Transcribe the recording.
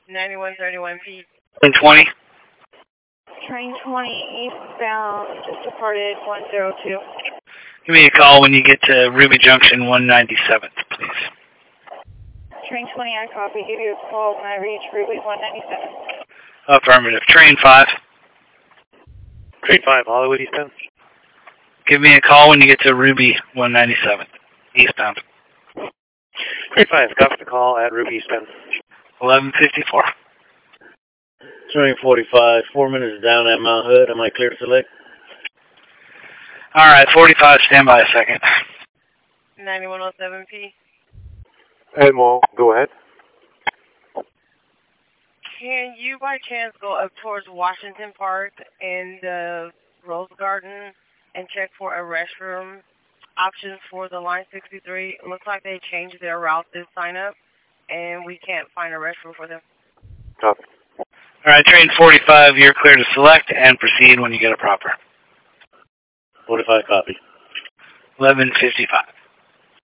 9131P. Train 20. Train 20 eastbound, just departed 102. Give me a call when you get to Ruby Junction 197th, please. Train 20, I copy. Give you a call when I reach Ruby 197. Affirmative. Train 5. Train 5, Hollywood eastbound. Give me a call when you get to Ruby 197th, eastbound. Train 5, copy the call at Ruby eastbound. 1154. Train 45, 4 minutes down at Mount Hood. Am I clear to select? All right, 45, stand by a second. 9107P. Admiral, go ahead. Can you by chance go up towards Washington Park and the Rose Garden and check for a restroom options for the Line 63? It looks like they changed their route this sign up, and we can't find a restroom for them. Copy. All right, train 45, you're clear to select and proceed when you get a proper. 45 copy. 1155.